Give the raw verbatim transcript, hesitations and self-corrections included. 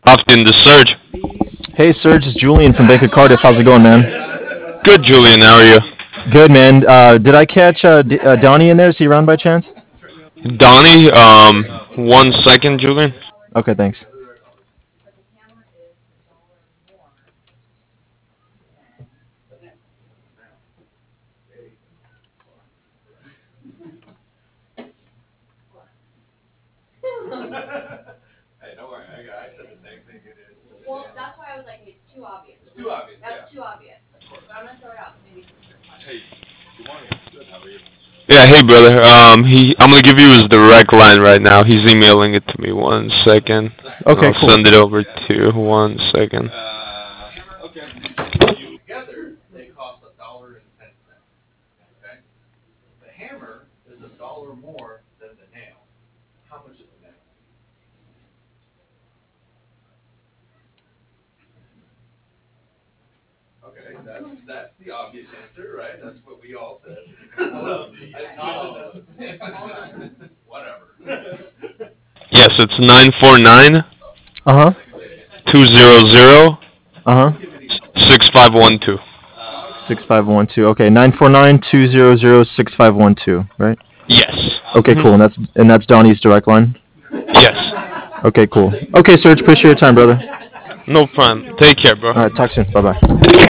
Often the Surge. Hey, Serge, it's Julian from Bank of Cardiff. How's it going, man? Good, Julian. How are you? Good, man. Uh, did I catch uh, D- uh, Donnie in there? Is he around by chance? Donnie, um, one second, Julian. Okay, thanks. Yeah, hey, brother. Um, he, I'm gonna give you his direct line right now. He's emailing it to me. One second, and Okay, I'll cool. send it over to you. One second. Yes, it's nine four nine Uh huh. two zero zero Uh huh. six five one two. Six five one two. Okay, nine four nine two zero zero six five one two. Right. Yes. Okay, Mhm. cool. And that's and that's Donnie's direct line. Yes. Okay, cool. Okay, Serge, appreciate your time, brother. No problem. Take care, bro. All right, talk soon. Bye bye.